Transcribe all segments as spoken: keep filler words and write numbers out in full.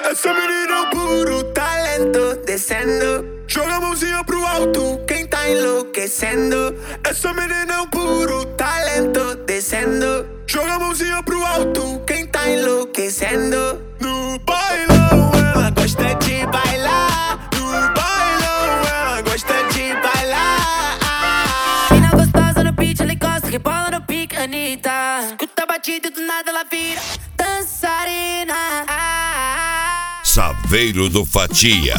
Essa menina é um puro talento, descendo. Joga a mãozinha pro alto, quem tá enlouquecendo. Essa menina é um puro talento, descendo. Joga a mãozinha pro alto, quem tá enlouquecendo. No bailão ela gosta de bailar. No bailão ela gosta de bailar. Mina gostosa no beat, ela gosta, rebola no pique, Anitta. Escuta a batida e do nada ela vira dançarina. Saveiro do Fatia.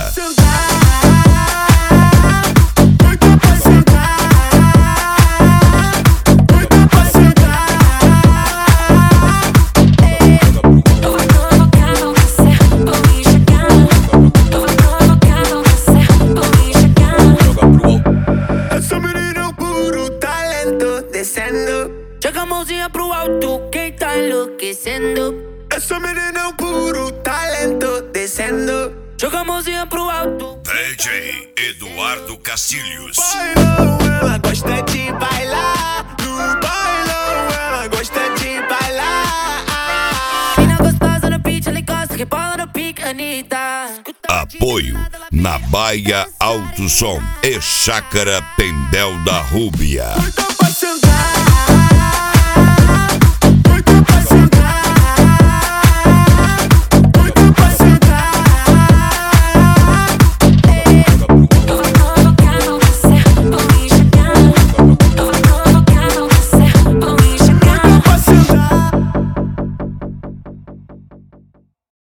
Essa menina é um puro talento, descendo. Joga a mãozinha pro alto, quem tá enlouquecendo. Essa menina é um puro talento, descendo. Joga a mãozinha pro alto. D J Eduardo Cacilhos. Bailão ela gosta de bailar. No bailão ela gosta de bailar. Mina gostosa no beat, ela gosta, rebola no pique, Anitta. Apoio na Baia Alto Som e Chácara Pendel da Rúbia.